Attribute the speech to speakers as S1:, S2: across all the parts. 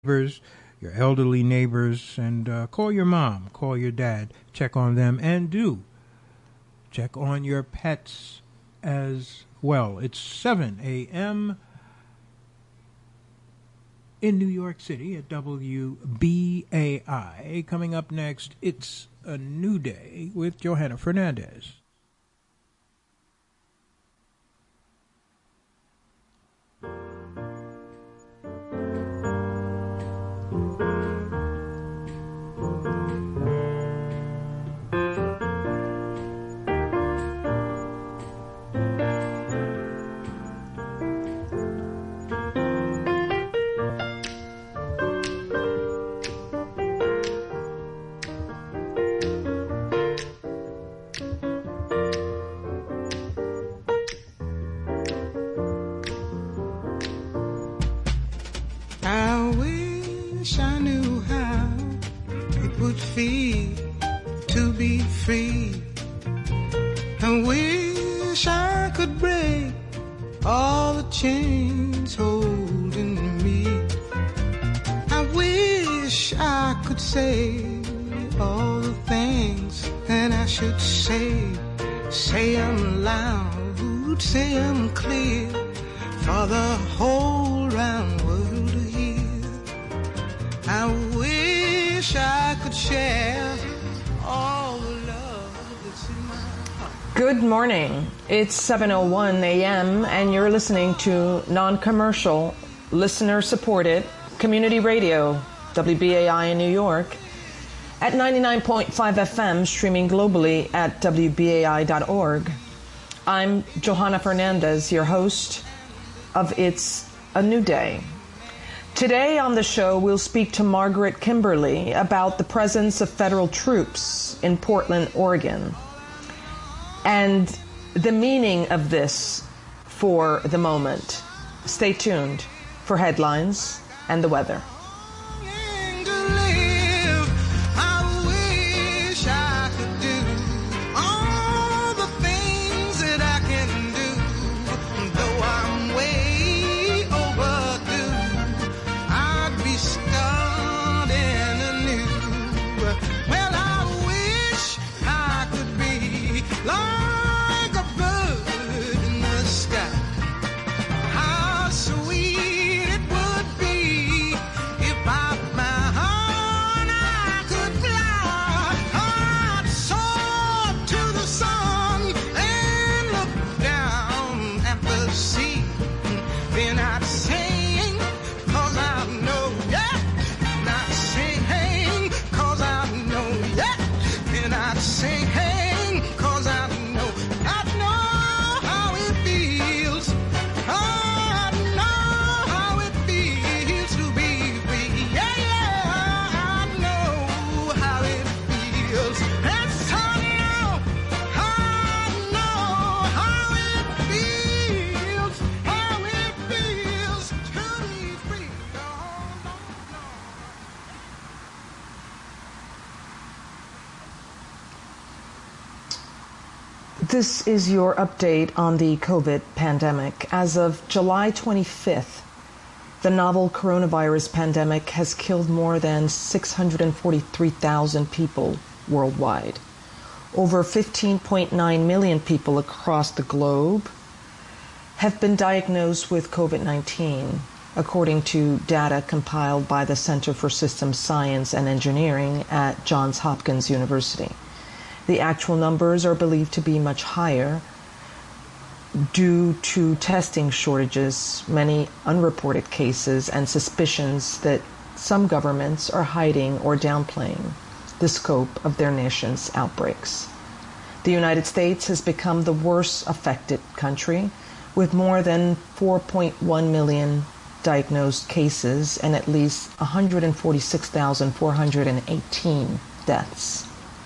S1: neighbors, your elderly neighbors, and call your mom, call your dad, check on them, and do check on your pets as well. It's 7 a.m. in New York City at WBAI. Coming up next, It's a New Day with Johanna Fernandez.
S2: To be free, I wish I could break all the chains holding me. I wish I could say all the things that I should say. Say them loud, say them clear, for the whole round world to hear. I wish I could share all the love that's in my heart.
S3: Good morning. It's 7:01 a.m. and you're listening to non-commercial, listener-supported community radio, WBAI in New York, at 99.5 FM, streaming globally at WBAI.org. I'm Johanna Fernandez, your host of It's a New Day. Today on the show, we'll speak to Margaret Kimberly about the presence of federal troops in Portland, Oregon, and the meaning of this for the moment. Stay tuned for headlines and the weather. This is your update on the COVID pandemic. As of July 25th, the novel coronavirus pandemic has killed more than 643,000 people worldwide. Over 15.9 million people across the globe have been diagnosed with COVID-19, according to data compiled by the Center for Systems Science and Engineering at Johns Hopkins University. The actual numbers are believed to be much higher due to testing shortages, many unreported cases, and suspicions that some governments are hiding or downplaying the scope of their nation's outbreaks. The United States has become the worst affected country, with more than 4.1 million diagnosed cases and at least 146,418 deaths.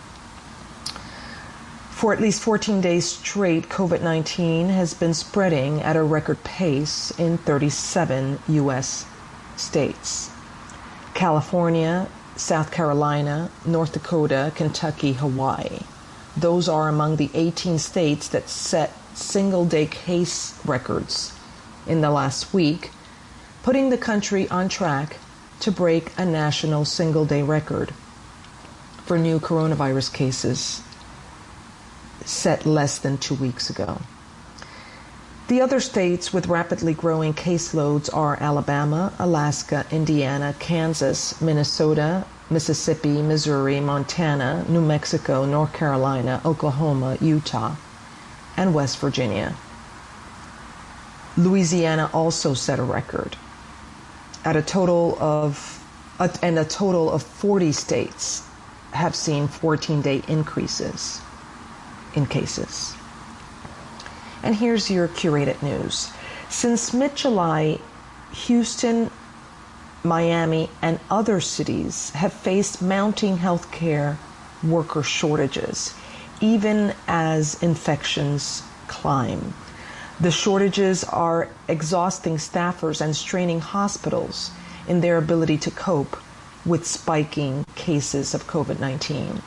S3: For at least 14 days straight, COVID-19 has been spreading at a record pace in 37 U.S. states. California, South Carolina, North Dakota, Kentucky, Hawaii. Those are among the 18 states that set single-day case records in the last week, putting the country on track to break a national single-day record for new coronavirus cases set less than 2 weeks ago. The other states with rapidly growing caseloads are Alabama, Alaska, Indiana, Kansas, Minnesota, Mississippi, Missouri, Montana, New Mexico, North Carolina, Oklahoma, Utah, and West Virginia. Louisiana also set a record. A total of 40 states have seen 14-day increases in cases. And here's your curated news. Since mid-July, Houston, Miami, and other cities have faced mounting healthcare worker shortages, even as infections climb. The shortages are exhausting staffers and straining hospitals in their ability to cope with spiking cases of COVID-19.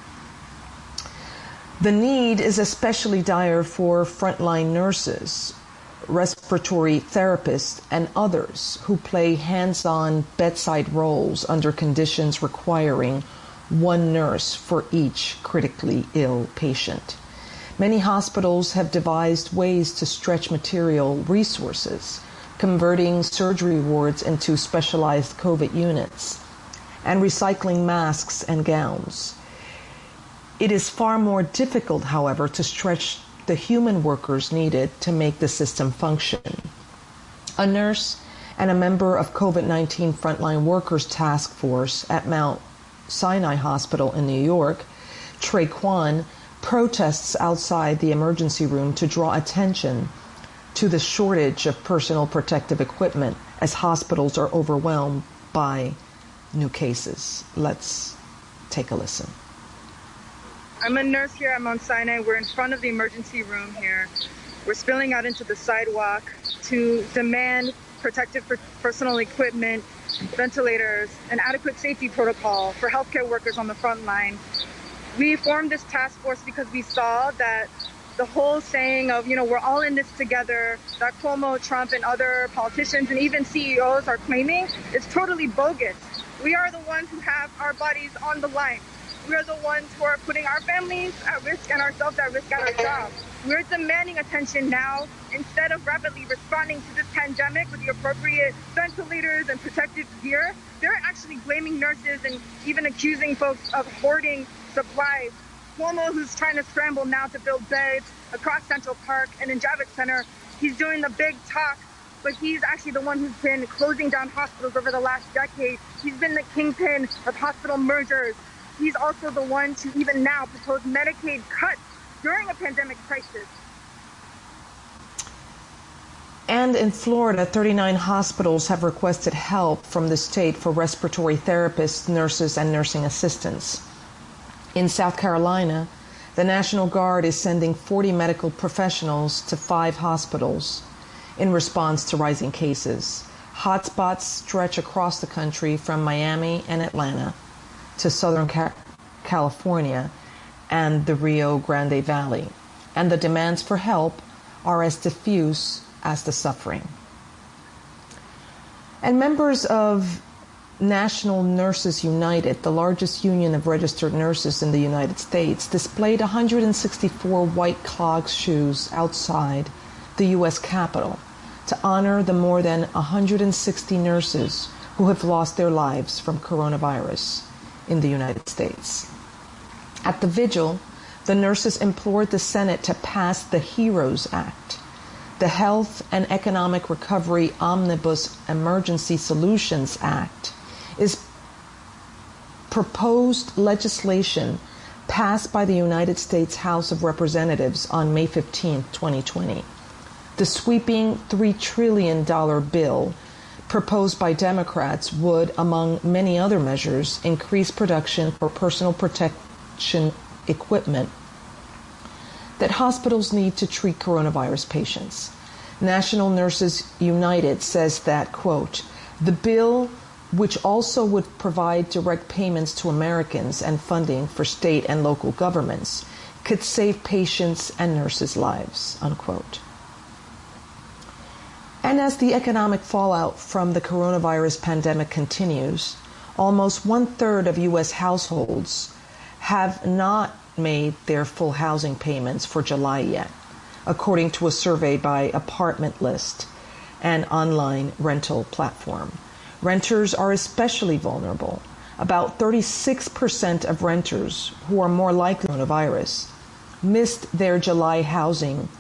S3: The need is especially dire for frontline nurses, respiratory therapists, and others who play hands-on bedside roles under conditions requiring one nurse for each critically ill patient. Many hospitals have devised ways to stretch material resources, converting surgery wards into specialized COVID units, and recycling masks and gowns. It is far more difficult, however, to stretch the human workers needed to make the system function. A nurse and a member of COVID-19 Frontline Workers Task Force at Mount Sinai Hospital in New York, Trey Kwan, protests outside the emergency room to draw attention to the shortage of personal protective equipment as hospitals are overwhelmed by new cases. Let's take a listen.
S4: I'm a nurse here at Mount Sinai. We're in front of the emergency room here. We're spilling out into the sidewalk to demand protective personal equipment, ventilators, and adequate safety protocol for healthcare workers on the front line. We formed this task force because we saw that the whole saying of, we're all in this together, that Cuomo, Trump, and other politicians and even CEOs are claiming is totally bogus. We are the ones who have our bodies on the line. We are the ones who are putting our families at risk and ourselves at risk at our jobs. We're demanding attention now instead of rapidly responding to this pandemic with the appropriate ventilators and protective gear. They're actually blaming nurses and even accusing folks of hoarding supplies. Cuomo, who's trying to scramble now to build beds across Central Park and in Javits Center, he's doing the big talk, but he's actually the one who's been closing down hospitals over the last decade. He's been the kingpin of hospital mergers. He's also the one to even now propose Medicaid cuts during a pandemic crisis.
S3: And in Florida, 39 hospitals have requested help from the state for respiratory therapists, nurses, and nursing assistants. In South Carolina, the National Guard is sending 40 medical professionals to 5 hospitals in response to rising cases. Hotspots stretch across the country from Miami and Atlanta to Southern California and the Rio Grande Valley, and the demands for help are as diffuse as the suffering. And members of National Nurses United, the largest union of registered nurses in the United States, displayed 164 white clog shoes outside the U.S. Capitol to honor the more than 160 nurses who have lost their lives from coronavirus in the United States. At the vigil, the nurses implored the Senate to pass the HEROES Act, the Health and Economic Recovery Omnibus Emergency Solutions Act, is proposed legislation passed by the United States House of Representatives on May 15, 2020. The sweeping $3 trillion bill proposed by Democrats would, among many other measures, increase production for personal protection equipment that hospitals need to treat coronavirus patients. National Nurses United says that, quote, the bill, which also would provide direct payments to Americans and funding for state and local governments, could save patients and nurses' lives, unquote. And as the economic fallout from the coronavirus pandemic continues, almost 1/3 of U.S. households have not made their full housing payments for July yet, according to a survey by Apartment List, an online rental platform. Renters are especially vulnerable. About 36% of renters who are more likely to coronavirus missed their July housing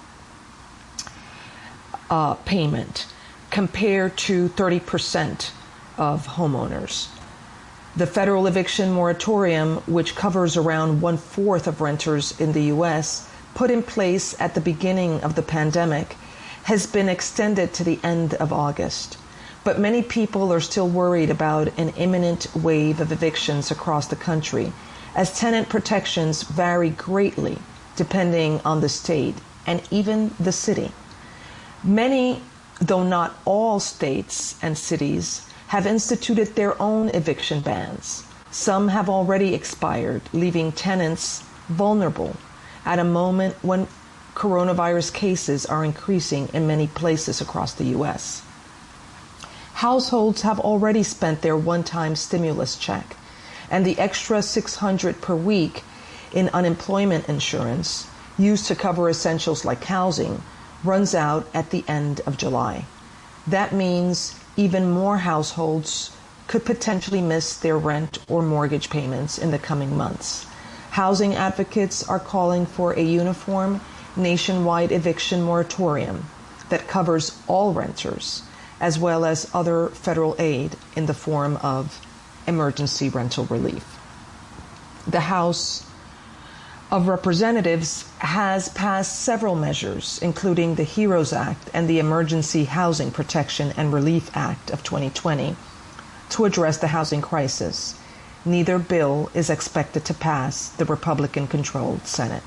S3: payment, compared to 30% of homeowners. The federal eviction moratorium, which covers around 1/4 of renters in the U.S., put in place at the beginning of the pandemic, has been extended to the end of August. But many people are still worried about an imminent wave of evictions across the country, as tenant protections vary greatly depending on the state and even the city. Many, though not all, states and cities have instituted their own eviction bans. Some have already expired, leaving tenants vulnerable at a moment when coronavirus cases are increasing in many places across the U.S. Households have already spent their one-time stimulus check, and the extra $600 per week in unemployment insurance used to cover essentials like housing runs out at the end of July. That means even more households could potentially miss their rent or mortgage payments in the coming months. Housing advocates are calling for a uniform nationwide eviction moratorium that covers all renters, as well as other federal aid in the form of emergency rental relief. The House of Representatives has passed several measures, including the HEROES Act and the Emergency Housing Protection and Relief Act of 2020, to address the housing crisis. Neither bill is expected to pass the Republican-controlled Senate.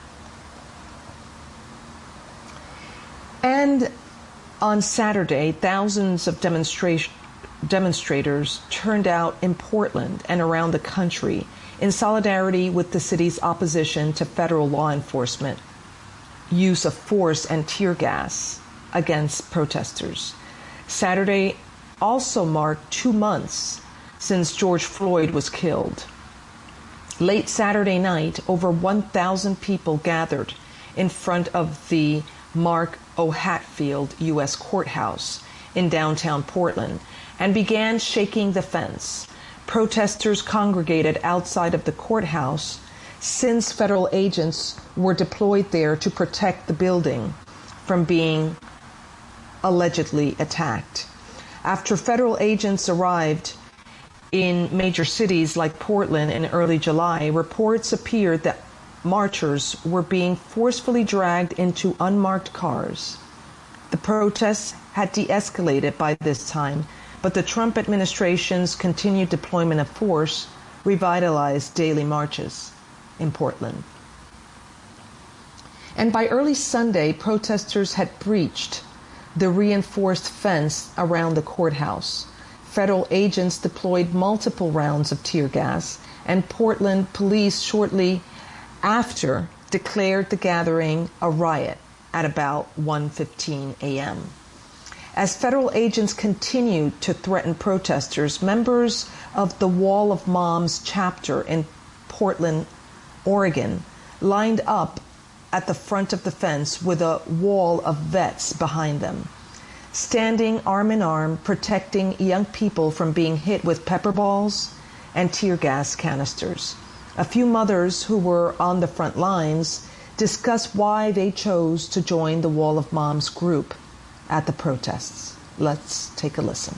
S3: And on Saturday, thousands of demonstrators turned out in Portland and around the country in solidarity with the city's opposition to federal law enforcement use of force and tear gas against protesters. Saturday also marked 2 months since George Floyd was killed. Late Saturday night, over 1,000 people gathered in front of the Mark O. Hatfield U.S. Courthouse in downtown Portland and began shaking the fence. Protesters congregated outside of the courthouse since federal agents were deployed there to protect the building from being allegedly attacked. After federal agents arrived in major cities like Portland in early July, reports appeared that marchers were being forcefully dragged into unmarked cars. The protests had de-escalated by this time, but the Trump administration's continued deployment of force revitalized daily marches in Portland. And by early Sunday, protesters had breached the reinforced fence around the courthouse. Federal agents deployed multiple rounds of tear gas, and Portland police shortly after declared the gathering a riot at about 1:15 a.m. As federal agents continued to threaten protesters, members of the Wall of Moms chapter in Portland, Oregon, lined up at the front of the fence with a wall of vets behind them, standing arm in arm, protecting young people from being hit with pepper balls and tear gas canisters. A few mothers who were on the front lines discussed why they chose to join the Wall of Moms group at the protests. Let's take a listen.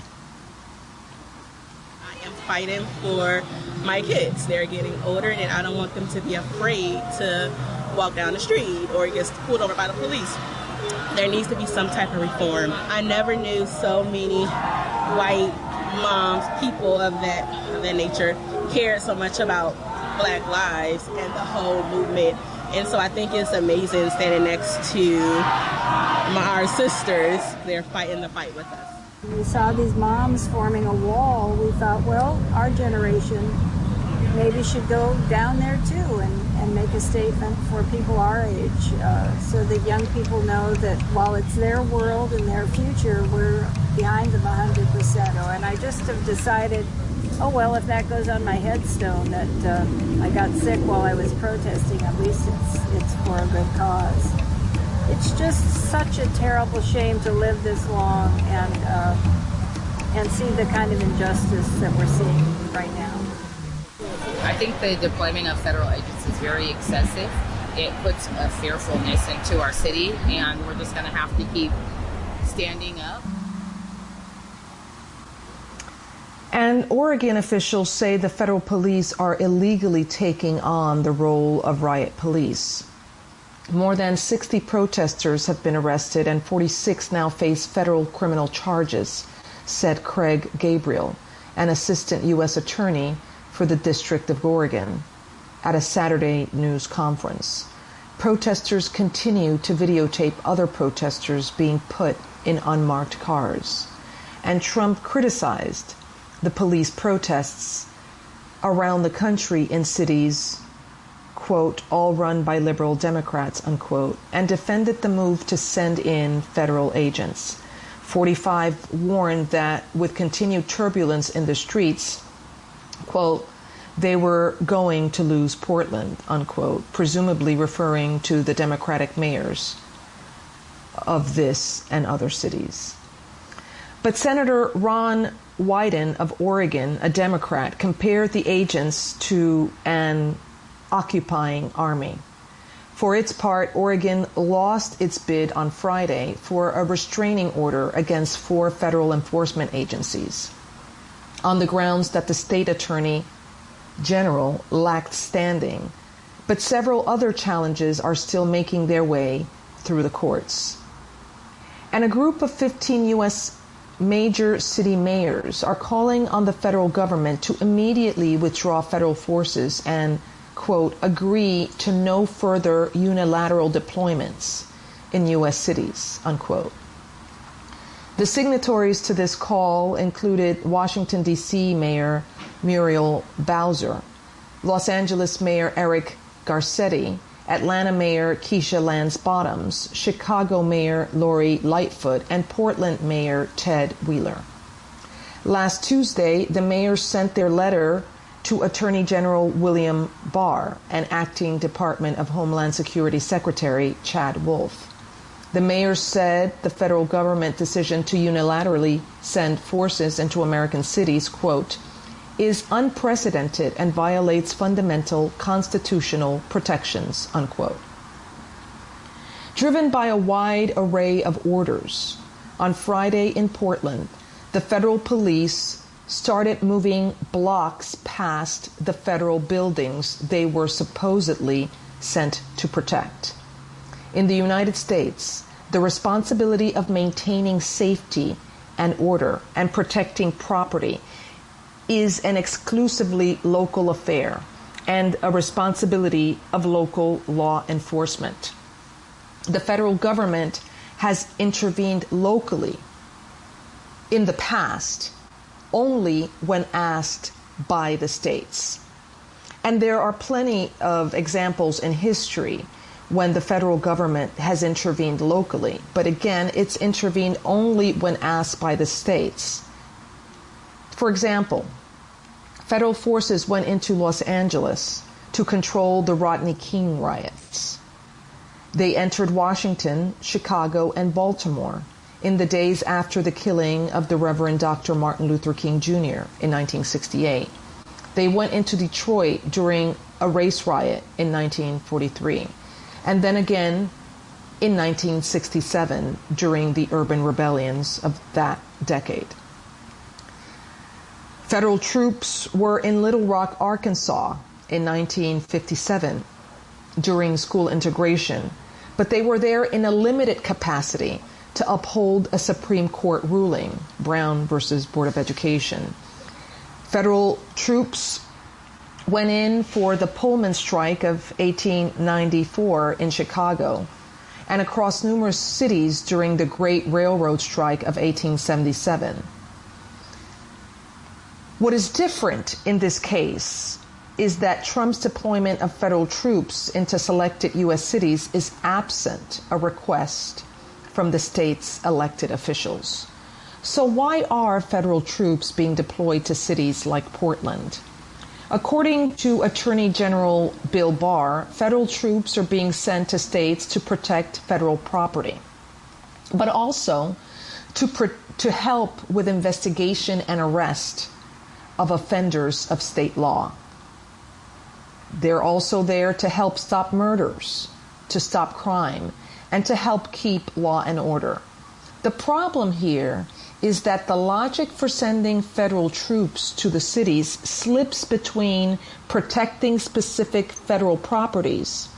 S5: I am fighting for my kids. They're getting older and I don't want them to be afraid to walk down the street or get pulled over by the police. There needs to be some type of reform. I never knew so many white moms, people of that nature, cared so much about Black lives and the whole movement. And so I think it's amazing standing next to our sisters. They're fighting the fight with us.
S6: We saw these moms forming a wall. We thought, well, our generation maybe should go down there too and make a statement for people our age, so that young people know that while it's their world and their future, we're behind them 100%. And I just have decided, oh well, if that goes on my headstone that I got sick while I was protesting, at least it's for a good cause. It's just such a terrible shame to live this long and see the kind of injustice that we're seeing right now.
S7: I think the deployment of federal agents is very excessive. It puts a fearfulness into our city, and we're just going to have to keep standing up.
S3: And Oregon officials say the federal police are illegally taking on the role of riot police. More than 60 protesters have been arrested and 46 now face federal criminal charges, said Craig Gabriel, an assistant U.S. attorney for the District of Oregon, at a Saturday news conference. Protesters continue to videotape other protesters being put in unmarked cars. And Trump criticized the police protests around the country in cities, quote, all run by liberal Democrats, unquote, and defended the move to send in federal agents. 45 warned that with continued turbulence in the streets, quote, they were going to lose Portland, unquote, presumably referring to the Democratic mayors of this and other cities. But Senator Ron Wyden of Oregon, a Democrat, compared the agents to an occupying army. For its part, Oregon lost its bid on Friday for a restraining order against 4 federal enforcement agencies on the grounds that the state attorney general lacked standing, but several other challenges are still making their way through the courts. And a group of 15 U.S. major city mayors are calling on the federal government to immediately withdraw federal forces and, quote, agree to no further unilateral deployments in U.S. cities, unquote. The signatories to this call included Washington, D.C. Mayor Muriel Bowser, Los Angeles Mayor Eric Garcetti, Atlanta Mayor Keisha Lance Bottoms, Chicago Mayor Lori Lightfoot, and Portland Mayor Ted Wheeler. Last Tuesday, the mayors sent their letter to Attorney General William Barr and Acting Department of Homeland Security Secretary Chad Wolf. The mayors said the federal government decision to unilaterally send forces into American cities, quote, is unprecedented and violates fundamental constitutional protections, unquote. Driven by a wide array of orders, on Friday in Portland, the federal police started moving blocks past the federal buildings they were supposedly sent to protect. In the United States, the responsibility of maintaining safety and order and protecting property is an exclusively local affair and a responsibility of local law enforcement. The federal government has intervened locally in the past only when asked by the states. And there are plenty of examples in history when the federal government has intervened locally. But again, it's intervened only when asked by the states. For example, federal forces went into Los Angeles to control the Rodney King riots. They entered Washington, Chicago, and Baltimore in the days after the killing of the Reverend Dr. Martin Luther King Jr. in 1968. They went into Detroit during a race riot in 1943, and then again in 1967 during the urban rebellions of that decade. Federal troops were in Little Rock, Arkansas in 1957 during school integration, but they were there in a limited capacity to uphold a Supreme Court ruling, Brown versus Board of Education. Federal troops went in for the Pullman strike of 1894 in Chicago and across numerous cities during the Great Railroad Strike of 1877. What is different in this case is that Trump's deployment of federal troops into selected U.S. cities is absent a request from the state's elected officials. So why are federal troops being deployed to cities like Portland? According to Attorney General Bill Barr, federal troops are being sent to states to protect federal property, but also to help with investigation and arrest of offenders of state law. They're also there to help stop murders, to stop crime, and to help keep law and order. The problem here is that the logic for sending federal troops to the cities slips between protecting specific federal properties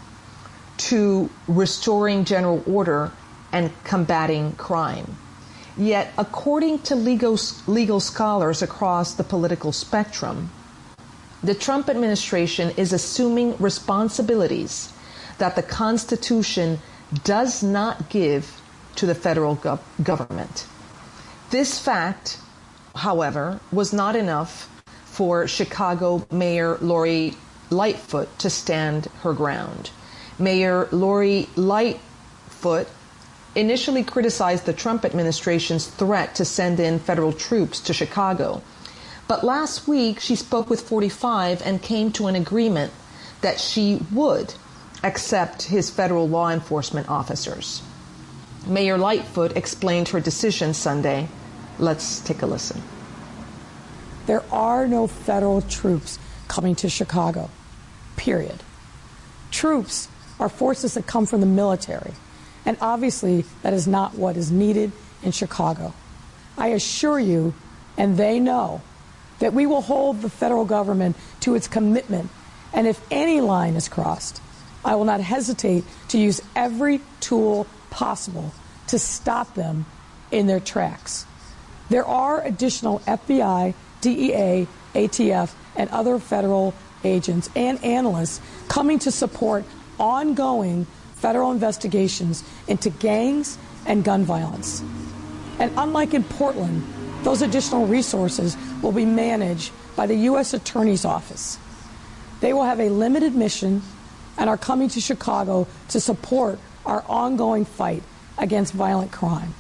S3: to restoring general order and combating crime. Yet, according to legal scholars across the political spectrum, the Trump administration is assuming responsibilities that the Constitution does not give to the federal government. This fact, however, was not enough for Chicago Mayor Lori Lightfoot to stand her ground. Mayor Lori Lightfoot initially criticized the Trump administration's threat to send in federal troops to Chicago. But last week, she spoke with 45 and came to an agreement that she would accept his federal law enforcement officers. Mayor Lightfoot explained her decision Sunday. Let's take a listen.
S8: There are no federal troops coming to Chicago, period. Troops are forces that come from the military, and obviously that is not what is needed in Chicago. I assure you, and they know, that we will hold the federal government to its commitment, and if any line is crossed, I will not hesitate to use every tool possible to stop them in their tracks. There are additional FBI, DEA, ATF, and other federal agents and analysts coming to support ongoing federal investigations into gangs and gun violence. And unlike in Portland, those additional resources will be managed by the U.S. Attorney's Office. They will have a limited mission and are coming to Chicago to support our ongoing fight against violent crime.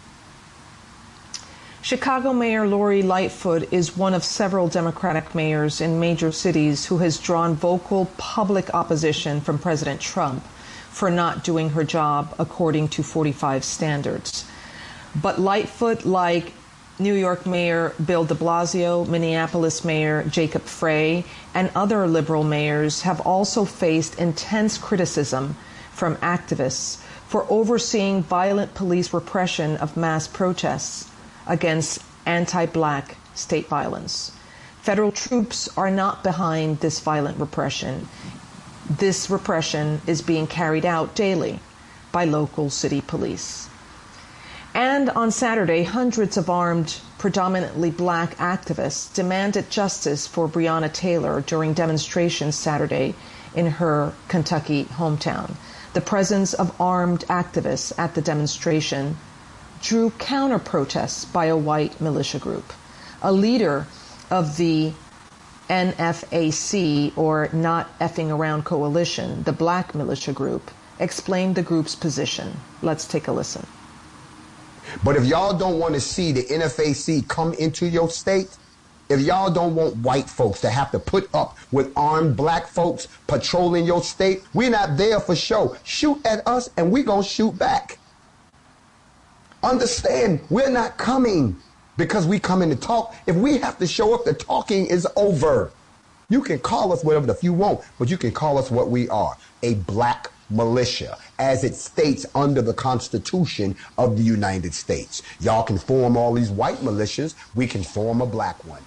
S3: Chicago Mayor Lori Lightfoot is one of several Democratic mayors in major cities who has drawn vocal public opposition from President Trump for not doing her job according to 45 standards. But Lightfoot, like New York Mayor Bill de Blasio, Minneapolis Mayor Jacob Frey, and other liberal mayors, have also faced intense criticism from activists for overseeing violent police repression of mass protests against anti-black state violence. Federal troops are not behind this violent repression. This repression is being carried out daily by local city police. And on Saturday, hundreds of armed, predominantly black activists demanded justice for Breonna Taylor during demonstrations Saturday in her Kentucky hometown. The presence of armed activists at the demonstration drew counter-protests by a white militia group. A leader of the NFAC, or Not Effing Around Coalition, the black militia group, explained the group's position. Let's take a listen.
S9: But if y'all don't want to see the NFAC come into your state, if y'all don't want white folks to have to put up with armed black folks patrolling your state, we're not there for show. Shoot at us and we're going to shoot back. Understand, we're not coming because we come in to talk. If we have to show up, the talking is over. You can call us whatever the you want, but you can call us what we are, a black militia, as it states under the Constitution of the United States. Y'all can form all these white militias. We can form a black one.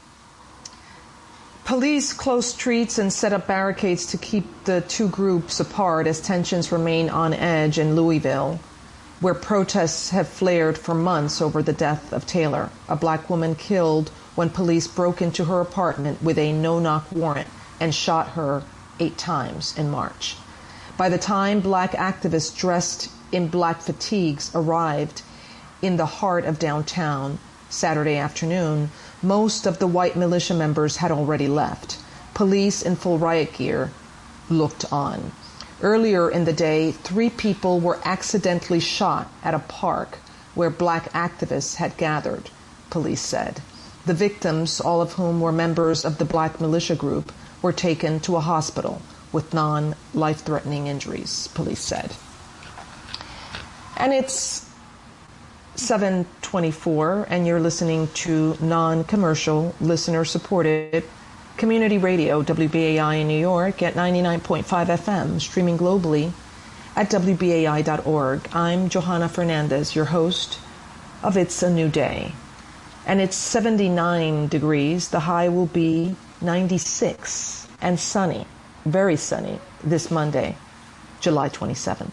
S3: Police closed streets and set up barricades to keep the two groups apart as tensions remain on edge in Louisville, where protests have flared for months over the death of Taylor, a black woman killed when police broke into her apartment with a no-knock warrant and shot her 8 times in March. By the time black activists dressed in black fatigues arrived in the heart of downtown Saturday afternoon, most of the white militia members had already left. Police in full riot gear looked on. Earlier in the day, 3 people were accidentally shot at a park where black activists had gathered, police said. The victims, all of whom were members of the black militia group, were taken to a hospital with non-life-threatening injuries, police said. And it's 7:24, and you're listening to non-commercial, listener-supported community radio, WBAI in New York at 99.5 FM, streaming globally at WBAI.org. I'm Johanna Fernandez, your host of It's a New Day. And it's 79 degrees. The high will be 96 and sunny, very sunny, this Monday, July 27th.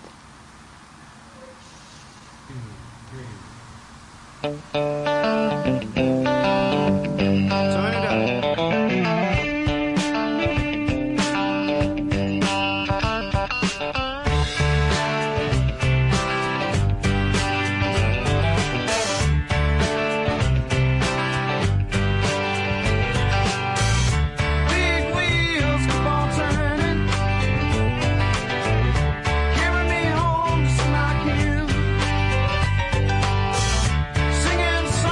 S2: Singing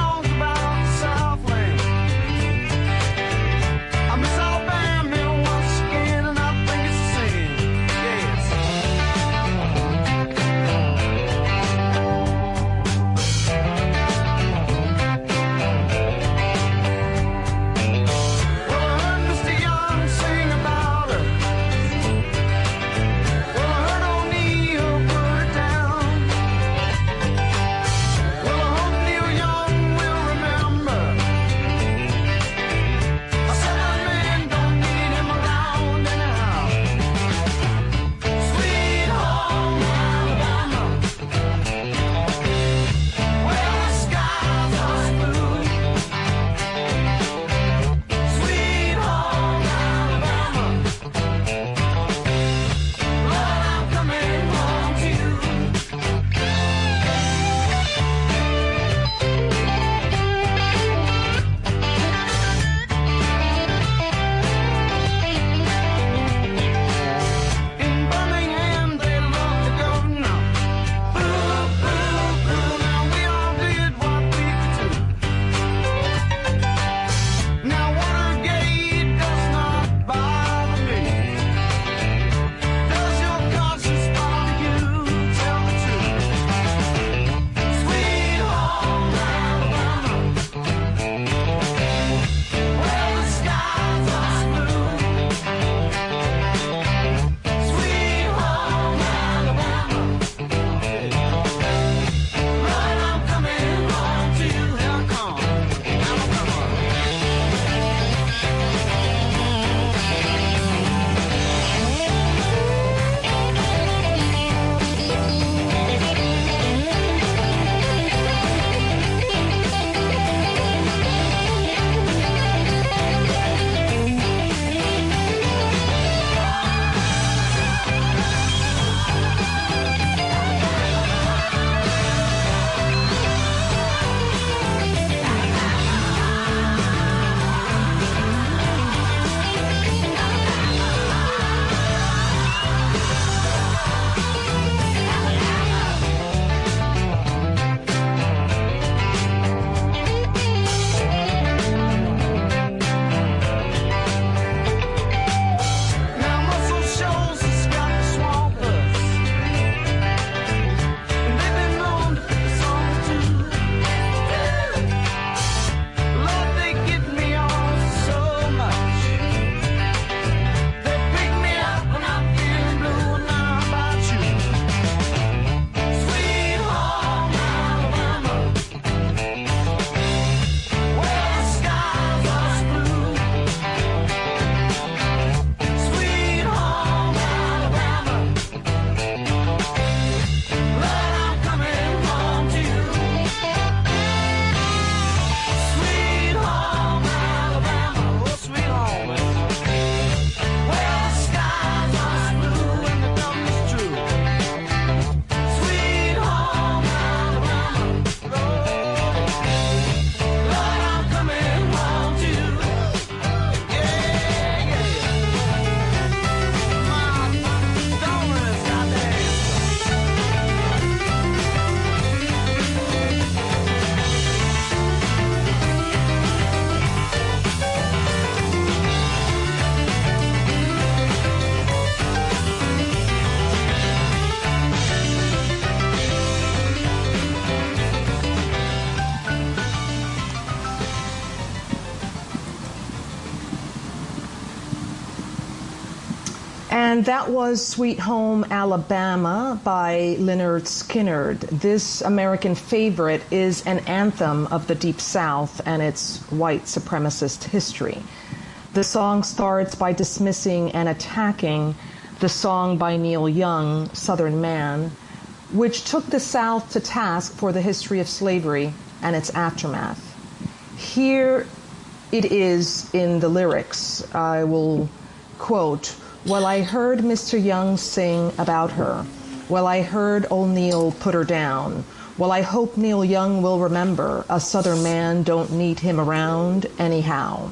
S3: And that was Sweet Home Alabama by Lynyrd Skynyrd. This American favorite is an anthem of the Deep South and its white supremacist history. The song starts by dismissing and attacking the song by Neil Young, Southern Man, which took the South to task for the history of slavery and its aftermath. Here it is in the lyrics. I will quote, "Well, I heard Mr. Young sing about her. Well, I heard old Neil put her down. Well, I hope Neil Young will remember a Southern man don't need him around anyhow."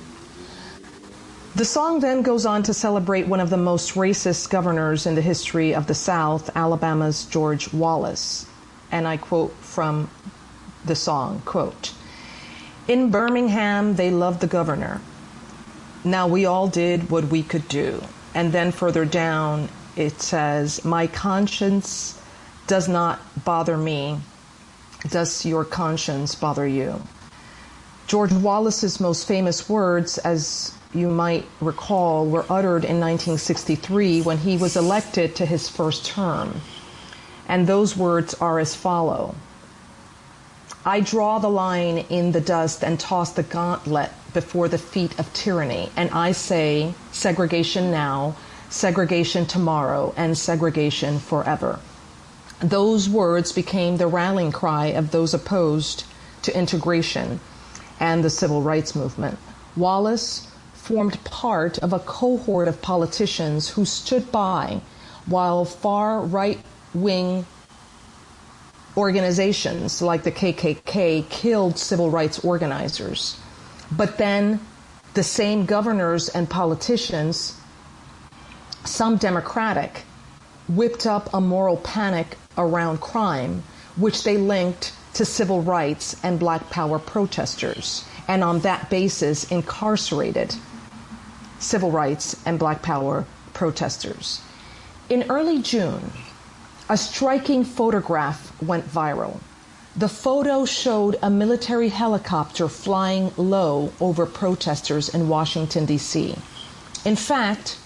S3: The song then goes on to celebrate one of the most racist governors in the history of the South, Alabama's George Wallace. And I quote from the song, quote, "In Birmingham, they loved the governor. Now we all did what we could do." And then further down, it says, "My conscience does not bother me. Does your conscience bother you?" George Wallace's most famous words, as you might recall, were uttered in 1963 when he was elected to his first term. And those words are as follow: "I draw the line in the dust and toss the gauntlet before the feet of tyranny, and I say, segregation now, segregation tomorrow, and segregation forever." Those words became the rallying cry of those opposed to integration and the civil rights movement. Wallace formed part of a cohort of politicians who stood by while far right-wing organizations like the KKK killed civil rights organizers. But then the same governors and politicians, some Democratic, whipped up a moral panic around crime, which they linked to civil rights and Black Power protesters, and on that basis incarcerated civil rights and Black Power protesters. In early June, a striking photograph went viral. The photo showed a military helicopter flying low over protesters in Washington, D.C. In fact,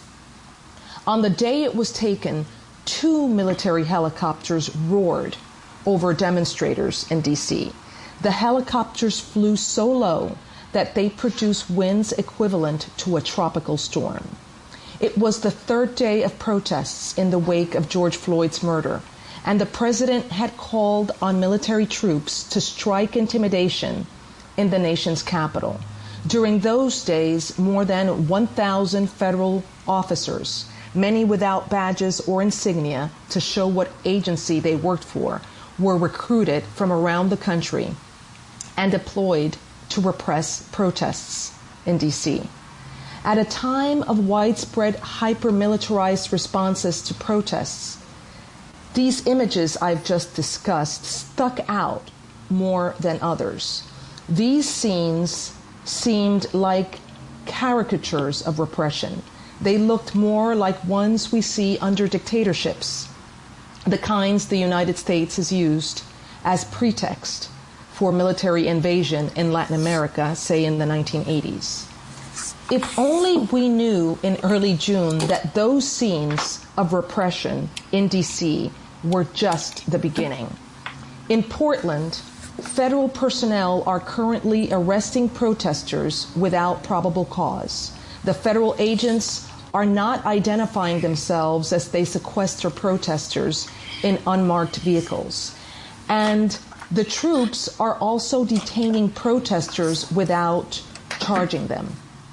S3: on the day it was taken, 2 military helicopters roared over demonstrators in D.C. The helicopters flew so low that they produced winds equivalent to a tropical storm. It was the 3rd day of protests in the wake of George Floyd's murder, and the president had called on military troops to strike intimidation in the nation's capital. During those days, more than 1,000 federal officers, many without badges or insignia to show what agency they worked for, were recruited from around the country and deployed to repress protests in D.C. At a time of widespread hyper-militarized responses to protests, these images I've just discussed stuck out more than others. These scenes seemed like caricatures of repression. They looked more like ones we see under dictatorships, the kinds the United States has used as pretext for military invasion in Latin America, say in the 1980s. If only we knew in early June that those scenes of repression in D.C. were just the beginning. In Portland, federal personnel are currently arresting protesters without probable cause. The federal agents are not identifying themselves as they sequester protesters in unmarked vehicles. And the troops are also detaining protesters without charging them.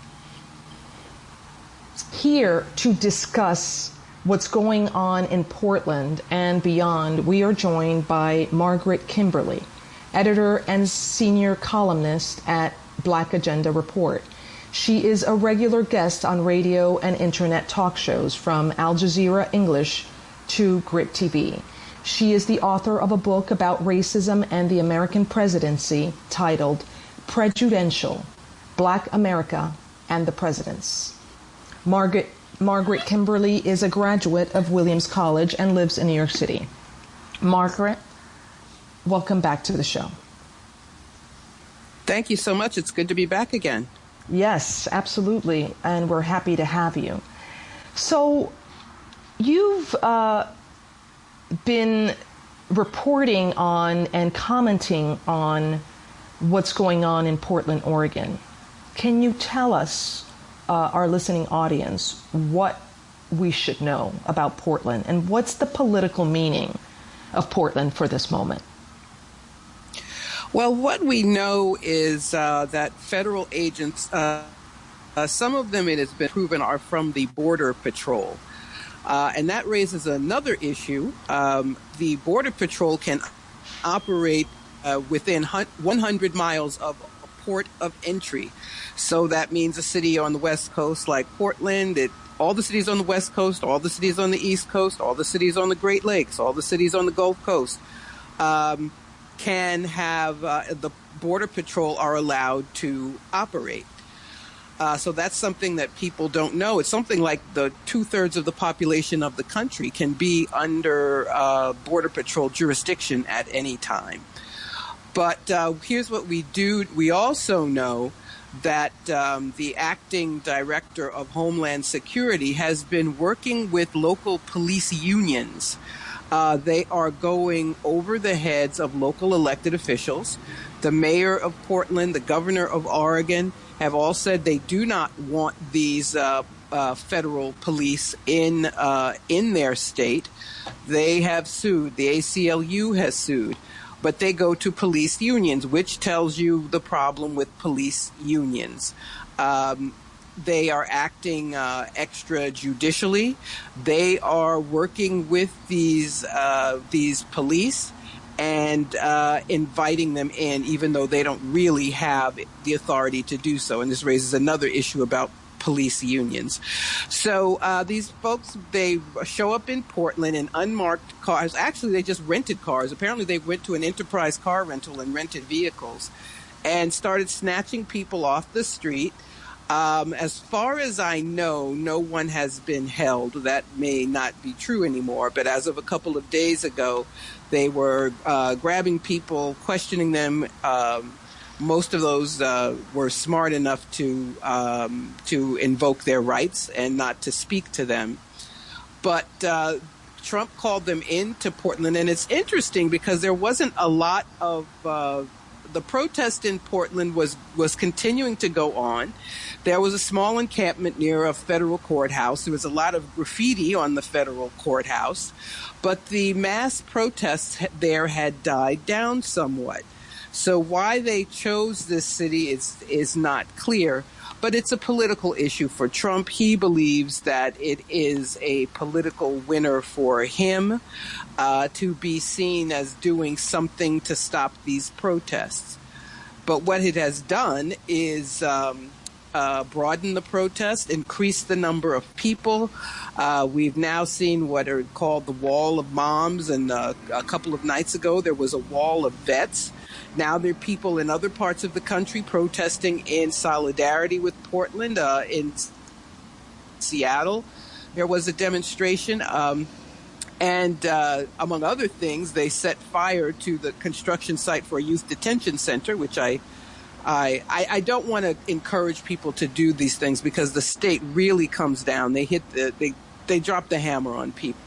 S3: Here to discuss what's going on in Portland and beyond, we are joined by Margaret Kimberley, editor and senior columnist at Black Agenda Report. She is a regular guest on radio and internet talk shows from Al Jazeera English to Grit TV. She is the author of a book about racism and the American presidency titled Prejudential: Black America and the Presidents. Margaret Kimberley is a graduate of Williams College and lives in New York City. Margaret, welcome back to the show.
S10: Thank you so much. It's good to be back again.
S3: Yes, absolutely, and we're happy to have you. So you've been reporting on and commenting on what's going on in Portland, Oregon. Can you tell us, our listening audience, what we should know about Portland and what's the political meaning of Portland for this moment?
S10: Well, what we know is that federal agents, some of them, it has been proven, are from the Border Patrol. And that raises another issue. The Border Patrol can operate within 100 miles of a port of entry. So that means a city on the West Coast like Portland, all the cities on the West Coast, all the cities on the East Coast, all the cities on the Great Lakes, all the cities on the Gulf Coast can have the Border Patrol are allowed to operate. So that's something that people don't know. It's something like the 2/3 of the population of the country can be under Border Patrol jurisdiction at any time. But here's what we do. We also know that the acting director of Homeland Security has been working with local police unions. They are going over the heads of local elected officials. The mayor of Portland, the governor of Oregon, have all said they do not want these federal police in their state. They have sued. The ACLU has sued. But they go to police unions, which tells you the problem with police unions. They are acting extrajudicially. They are working with these police and inviting them in, even though they don't really have the authority to do so. And this raises another issue about police unions. So these folks, they show up in Portland in unmarked cars. Actually, they just rented cars. Apparently, they went to an Enterprise car rental and rented vehicles and started snatching people off the street. As far as I know, no one has been held. That may not be true anymore. But as of a couple of days ago, they were grabbing people, questioning them. Most of those were smart enough to invoke their rights and not to speak to them. But Trump called them into Portland, and it's interesting because there wasn't a lot of the protest in Portland was continuing to go on. There was a small encampment near a federal courthouse. There was a lot of graffiti on the federal courthouse, but the mass protests there had died down somewhat. So why they chose this city is not clear, but it's a political issue for Trump. He believes that it is a political winner for him to be seen as doing something to stop these protests. But what it has done is broaden the protest, increase the number of people. We've now seen what are called the Wall of Moms, and a couple of nights ago there was a Wall of Vets. Now there are people in other parts of the country protesting in solidarity with Portland. In Seattle, there was a demonstration. And among other things, they set fire to the construction site for a youth detention center, which I don't want to encourage people to do these things because the state really comes down. They drop the hammer on people.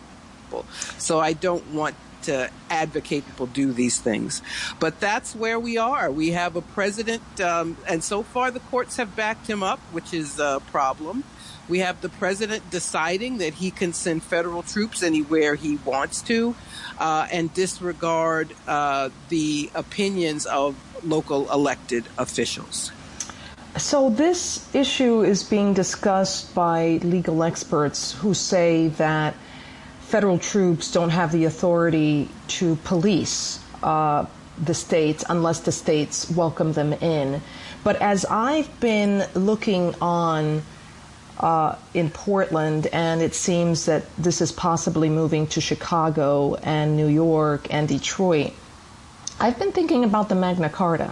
S10: So I don't want to advocate people do these things. But that's where we are. We have a president, and so far the courts have backed him up, which is a problem. We have the president deciding that he can send federal troops anywhere he wants to and disregard the opinions of local elected officials.
S3: So this issue is being discussed by legal experts who say that federal troops don't have the authority to police the states unless the states welcome them in. But as I've been looking on in Portland, and it seems that this is possibly moving to Chicago and New York and Detroit, I've been thinking about the Magna Carta,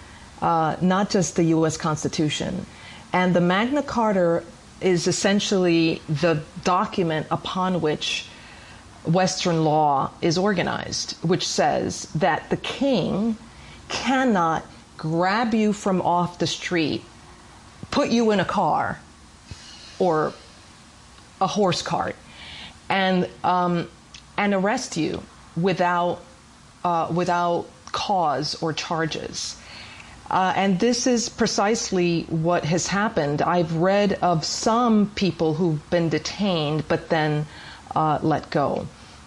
S3: not just the U.S. Constitution. And the Magna Carta is essentially the document upon which Western law is organized, which says that the king cannot grab you from off the street, put you in a car, or a horse cart and arrest you without cause or charges. And this is precisely what has happened. I've read of some people who've been detained but then let go.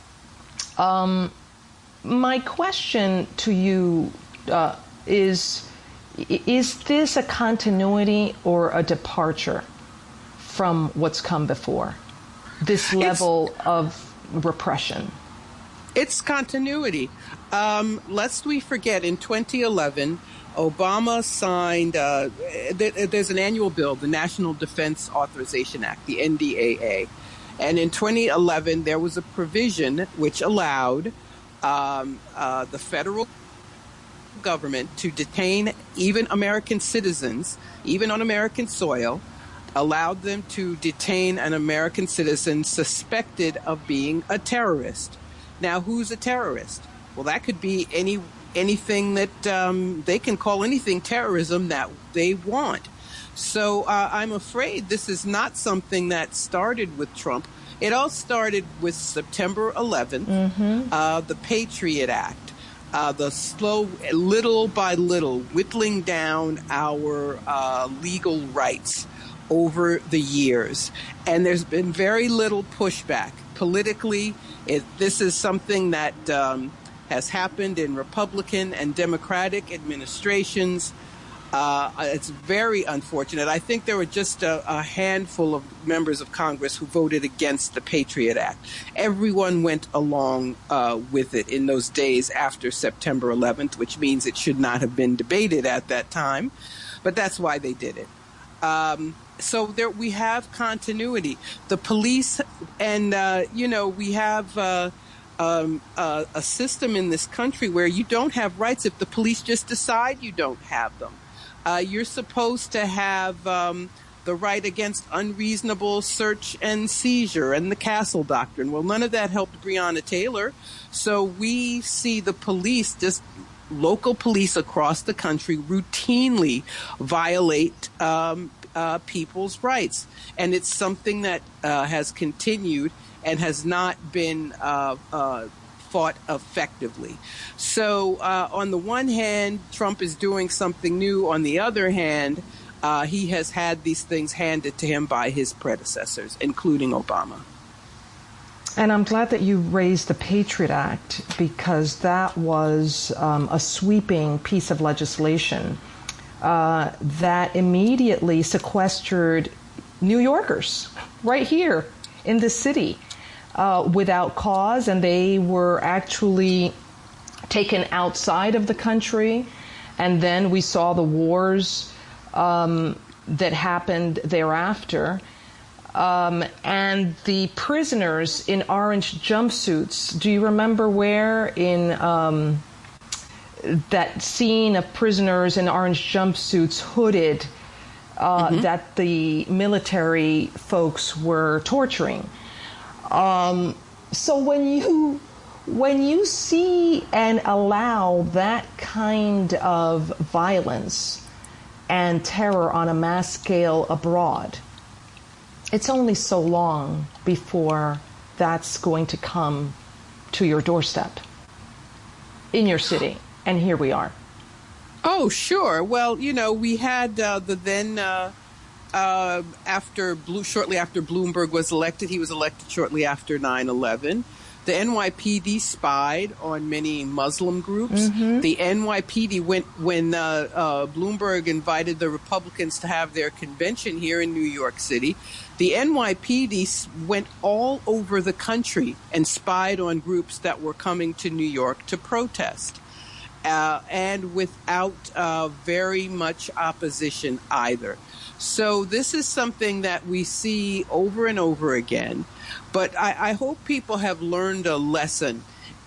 S3: My question to you is this a continuity or a departure from what's come before, this level of repression?
S10: It's continuity. Lest we forget, in 2011, Obama signed, there's an annual bill, the National Defense Authorization Act, the NDAA. And in 2011, there was a provision which allowed the federal government to detain even American citizens, even on American soil, allowed them to detain an American citizen suspected of being a terrorist. Now, who's a terrorist? Well, that could be anything that they can call anything terrorism that they want. So I'm afraid this is not something that started with Trump. It all started with September 11th, the Patriot Act, the slow, little by little, whittling down our legal rights over the years. And there's been very little pushback. Politically, this is something that has happened in Republican and Democratic administrations. It's very unfortunate. I think there were just a handful of members of Congress who voted against the Patriot Act. Everyone went along with it in those days after September 11th, which means it should not have been debated at that time. But that's why they did it. So there we have continuity. The police and, we have a system in this country where you don't have rights if the police just decide you don't have them. You're supposed to have the right against unreasonable search and seizure and the Castle Doctrine. Well, none of that helped Breonna Taylor. So we see the police, just local police across the country, routinely violate people's rights. And it's something that has continued and has not been fought effectively. So on the one hand, Trump is doing something new. On the other hand, he has had these things handed to him by his predecessors, including Obama.
S3: And I'm glad that you raised the Patriot Act, because that was a sweeping piece of legislation that immediately sequestered New Yorkers right here in the city without cause, and they were actually taken outside of the country. And then we saw the wars that happened thereafter. And the prisoners in orange jumpsuits, do you remember where in that scene of prisoners in orange jumpsuits, hooded, that the military folks were torturing? So when you see and allow that kind of violence and terror on a mass scale abroad, it's only so long before that's going to come to your doorstep in your city. And here we are.
S10: Oh, sure. Well, we had shortly after Bloomberg was elected, he was elected shortly after 9/11. The NYPD spied on many Muslim groups. The NYPD when Bloomberg invited the Republicans to have their convention here in New York City, the NYPD went all over the country and spied on groups that were coming to New York to protest. And without very much opposition either. So this is something that we see over and over again. But I hope people have learned a lesson.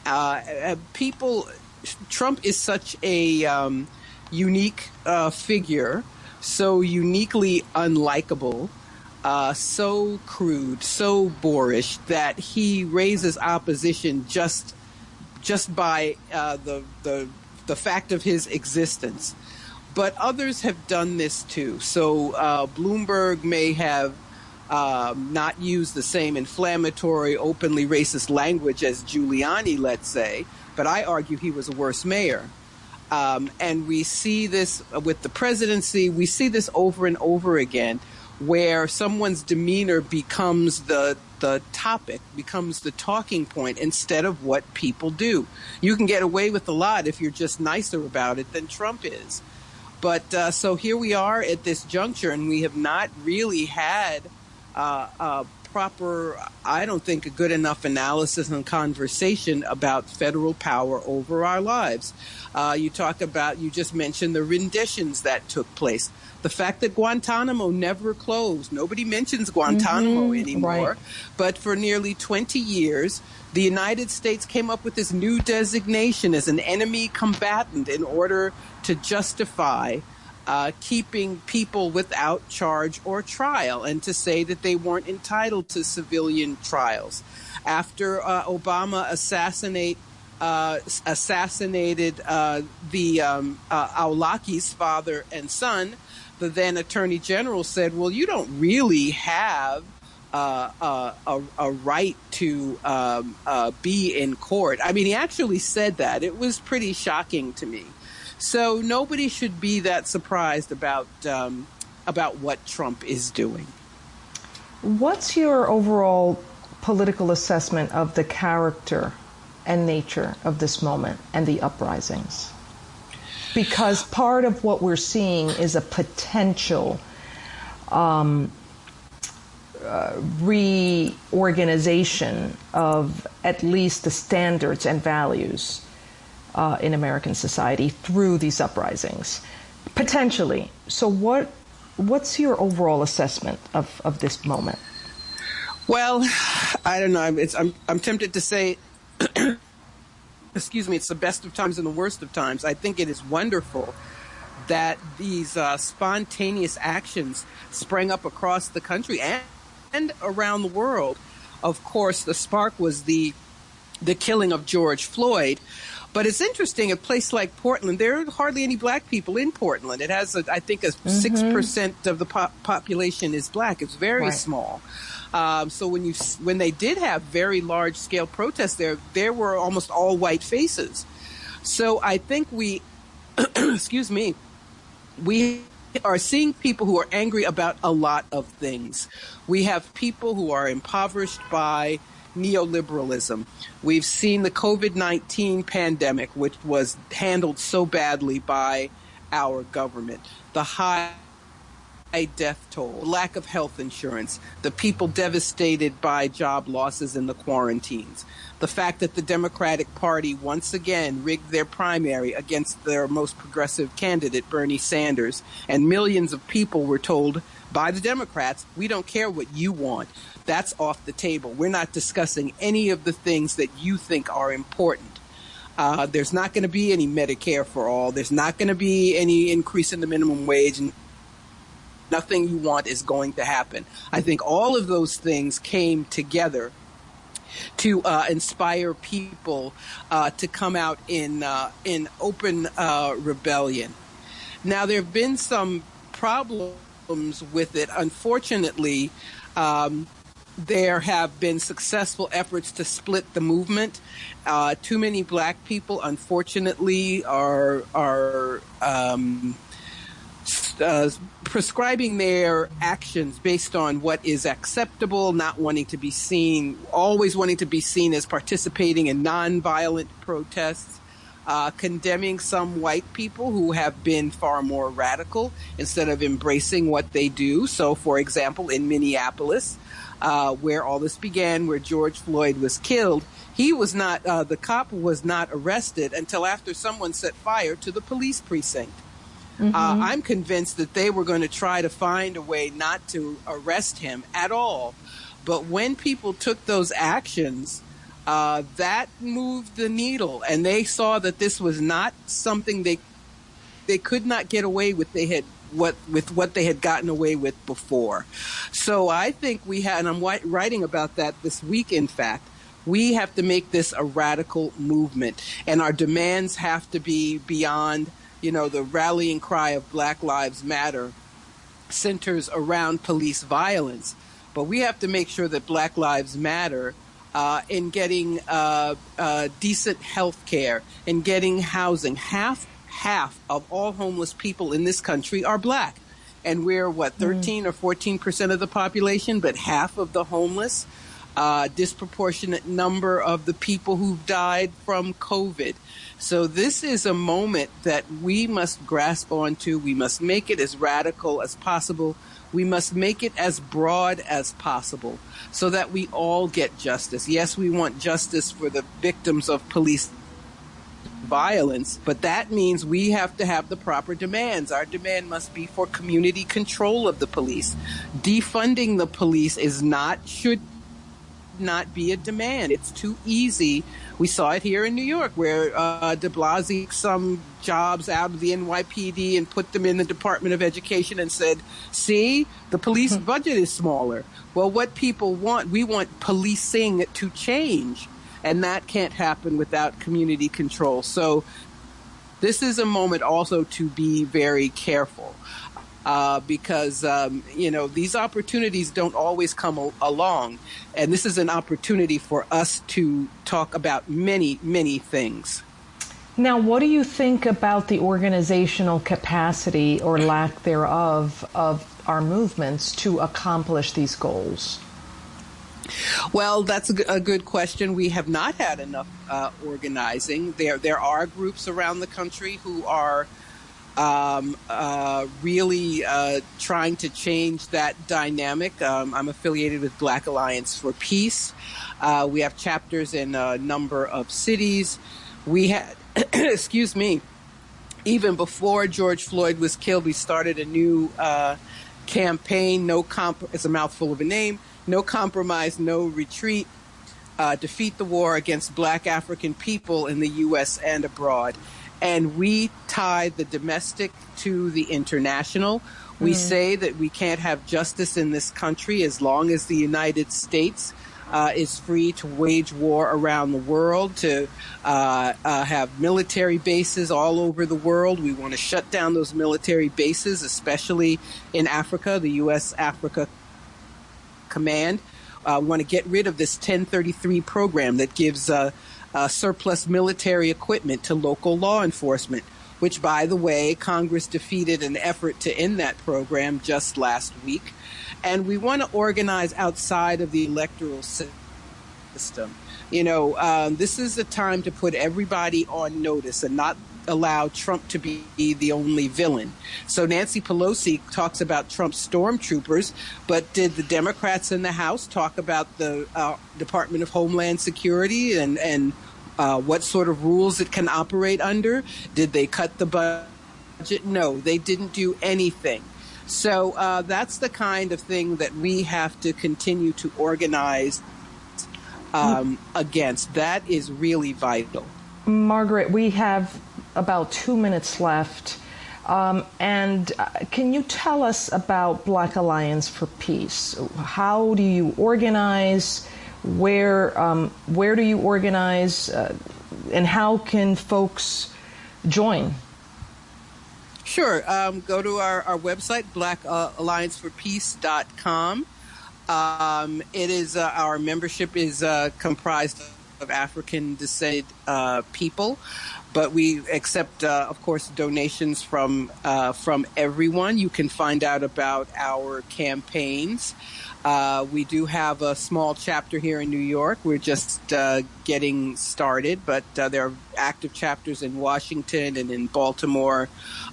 S10: Trump is such a unique figure, so uniquely unlikable, so crude, so boorish, that he raises opposition just by the fact of his existence. But others have done this too. So Bloomberg may have not use the same inflammatory, openly racist language as Giuliani, let's say, but I argue he was a worse mayor. And we see this with the presidency. We see this over and over again, where someone's demeanor becomes the topic, becomes the talking point instead of what people do. You can get away with a lot if you're just nicer about it than Trump is. But so here we are at this juncture, and we have not really had a proper, I don't think, a good enough analysis and conversation about federal power over our lives. You just mentioned the renditions that took place. The fact that Guantanamo never closed. Nobody mentions Guantanamo anymore. Right. But for nearly 20 years, the United States came up with this new designation as an enemy combatant in order to justify keeping people without charge or trial, and to say that they weren't entitled to civilian trials. After Obama assassinated the Awlaki's father and son, the then Attorney General said, well, you don't really have a right to be in court. I mean, he actually said that. It was pretty shocking to me. So nobody should be that surprised about what Trump is doing.
S3: What's your overall political assessment of the character and nature of this moment and the uprisings? Because part of what we're seeing is a potential reorganization of at least the standards and values in American society through these uprisings, potentially. So what's your overall assessment of this moment?
S10: Well, I don't know. I'm tempted to say, excuse me, it's the best of times and the worst of times. I think it is wonderful that these spontaneous actions sprang up across the country and around the world. Of course, the spark was the killing of George Floyd. But it's interesting, a place like Portland, there are hardly any black people in Portland. It has, I think, 6% of the population is black. It's very small. So when they did have very large-scale protests there were almost all white faces. So I think we, excuse me, we are seeing people who are angry about a lot of things. We have people who are impoverished by neoliberalism. We've seen the COVID-19 pandemic, which was handled so badly by our government. The high death toll, lack of health insurance, the people devastated by job losses in the quarantines, the fact that the Democratic Party once again rigged their primary against their most progressive candidate, Bernie Sanders, and millions of people were told by the Democrats, we don't care what you want. That's off the table. We're not discussing any of the things that you think are important. There's not going to be any Medicare for all. There's not going to be any increase in the minimum wage. And nothing you want is going to happen. I think all of those things came together to inspire people to come out in open rebellion. Now, there have been some problems with it. Unfortunately, there have been successful efforts to split the movement. Too many black people, unfortunately, are prescribing their actions based on what is acceptable, not wanting to be seen, always wanting to be seen as participating in nonviolent protests, condemning some white people who have been far more radical instead of embracing what they do. So, for example, in Minneapolis, where all this began, where George Floyd was killed, he was not, the cop was not arrested until after someone set fire to the police precinct. I'm convinced that they were going to try to find a way not to arrest him at all. But when people took those actions, that moved the needle, and they saw that this was not something they could not get away with. With what they had gotten away with before. So I think we had, and I'm writing about that this week, in fact, we have to make this a radical movement, and our demands have to be beyond, the rallying cry of Black Lives Matter centers around police violence. but we have to make sure that Black Lives Matter in getting decent health care, in getting housing. Half of all homeless people in this country are Black. And we're, 13 or 14% of the population, but half of the homeless, disproportionate number of the people who've died from COVID. So this is a moment that we must grasp onto. We must make it as radical as possible. We must make it as broad as possible so that we all get justice. Yes, we want justice for the victims of police violence, but that means we have to have the proper demands. Our demand must be for community control of the police. Defunding the police should not be a demand. It's too easy. We saw it here in New York where de Blasio took some jobs out of the NYPD and put them in the Department of Education and said, see, the police budget is smaller. Well, what people want, we want policing to change. And that can't happen without community control. So this is a moment also to be very careful because, these opportunities don't always come along. And this is an opportunity for us to talk about many, many things.
S3: Now, what do you think about the organizational capacity or lack thereof of our movements to accomplish these goals?
S10: Well, that's a good question. We have not had enough organizing. There are groups around the country who are really trying to change that dynamic. I'm affiliated with Black Alliance for Peace. We have chapters in a number of cities. We had, excuse me, even before George Floyd was killed, we started a new campaign, it's a mouthful of a name, No Compromise, No Retreat, defeat the war against Black African people in the U.S. and abroad. And we tie the domestic to the international. We say that we can't have justice in this country as long as the United States is free to wage war around the world, to have military bases all over the world. We want to shut down those military bases, especially in Africa, the U.S. Africa Command. We want to get rid of this 1033 program that gives surplus military equipment to local law enforcement, which, by the way, Congress defeated an effort to end that program just last week. And we want to organize outside of the electoral system. This is a time to put everybody on notice and not allow Trump to be the only villain. So Nancy Pelosi talks about Trump's stormtroopers, but did the Democrats in the House talk about the Department of Homeland Security and what sort of rules it can operate under? Did they cut the budget? No, they didn't do anything. So that's the kind of thing that we have to continue to organize against. That is really vital.
S3: Margaret, we have about 2 minutes left. And can you tell us about Black Alliance for Peace? How do you organize? Where do you organize? And how can folks join?
S10: Sure. Go to our website, blackallianceforpeace.com. It is our membership is comprised of African descended people, but we accept, of course, donations from everyone. You can find out about our campaigns. We do have a small chapter here in New York. We're just getting started, but there are active chapters in Washington and in Baltimore,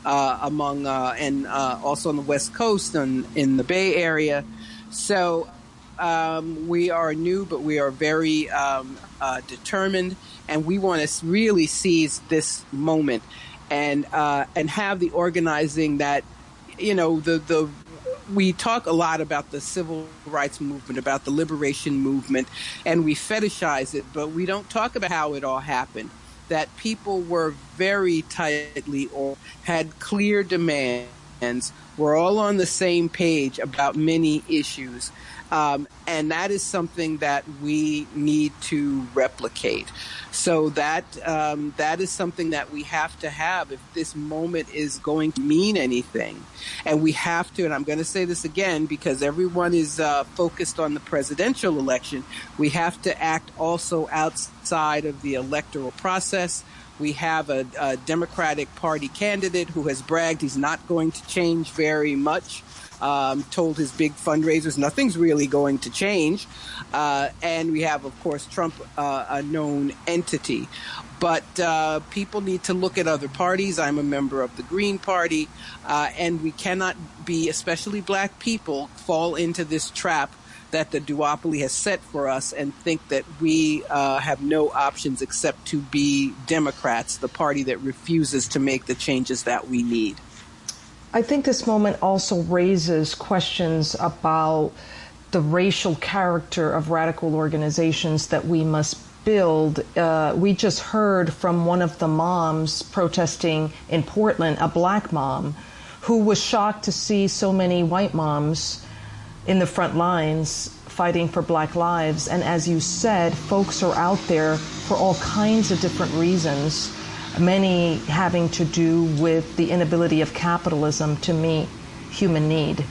S10: and also on the West Coast and in the Bay Area. So we are new, but we are very determined, and we want to really seize this moment and have the organizing that, we talk a lot about the civil rights movement, about the liberation movement, and we fetishize it, but we don't talk about how it all happened, that people were very tightly or had clear demands. We're all on the same page about many issues. And that is something that we need to replicate. So that is something that we have to have if this moment is going to mean anything. And we have to, and I'm going to say this again because everyone is focused on the presidential election, we have to act also outside of the electoral process. We have a Democratic Party candidate who has bragged he's not going to change very much. Told his big fundraisers nothing's really going to change. And we have, of course, Trump, a known entity. But people need to look at other parties. I'm a member of the Green Party. And we cannot be, especially black people, fall into this trap that the duopoly has set for us and think that we have no options except to be Democrats, the party that refuses to make the changes that we need.
S3: I think this moment also raises questions about the racial character of radical organizations that we must build. We just heard from one of the moms protesting in Portland, a black mom, who was shocked to see so many white moms in the front lines fighting for black lives. And as you said, folks are out there for all kinds of different reasons, many having to do with the inability of capitalism to meet human need.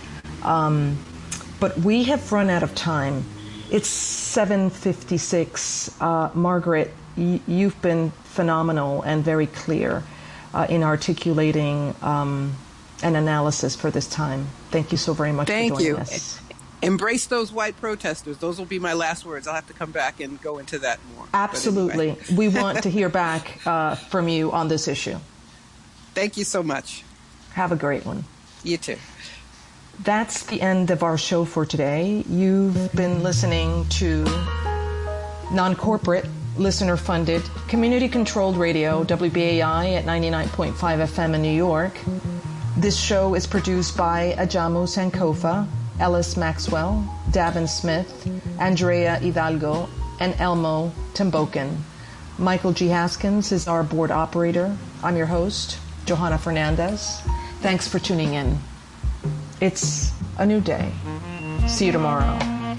S3: But we have run out of time. It's 7:56. Margaret, you've been phenomenal and very clear in articulating an analysis for this time. Thank you so very much for joining us.
S10: Embrace those white protesters. Those will be my last words. I'll have to come back and go into that more.
S3: Absolutely. Anyway. We want to hear back from you on this issue.
S10: Thank you so much.
S3: Have a great one.
S10: You too.
S3: That's the end of our show for today. You've been listening to non-corporate, listener-funded, community-controlled radio, WBAI at 99.5 FM in New York. This show is produced by Ajamu Sankofa, Ellis Maxwell, Davin Smith, Andrea Hidalgo, and Elmo Timbokin. Michael G. Haskins is our board operator. I'm your host, Johanna Fernandez. Thanks for tuning in. It's a new day. See you tomorrow.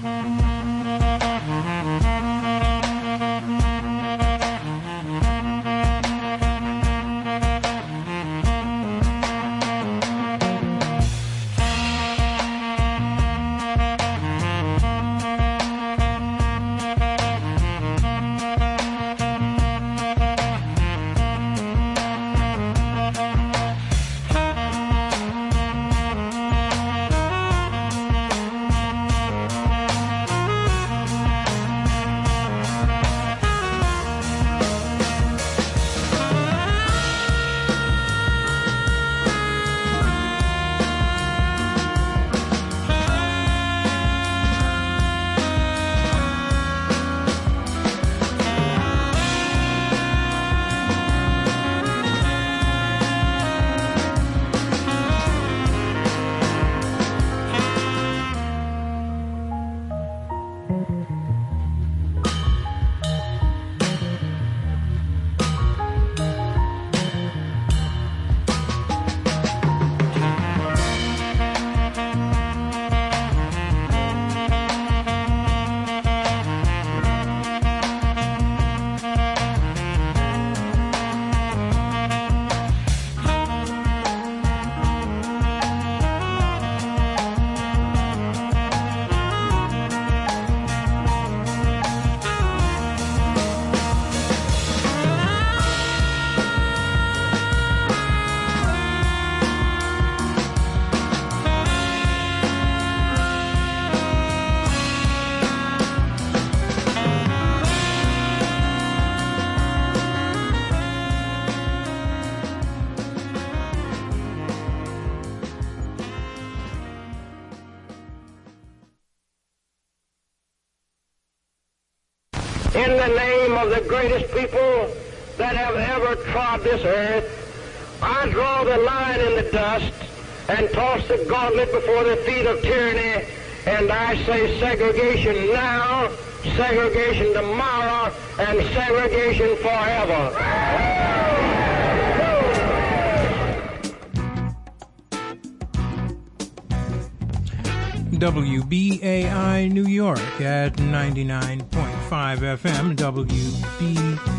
S11: In the name of the greatest people that have ever trod this earth, I draw the line in the dust and toss the gauntlet before the feet of tyranny, and I say segregation now, segregation tomorrow, and segregation forever.
S1: WBAI New York at 99.5 FM, WBAI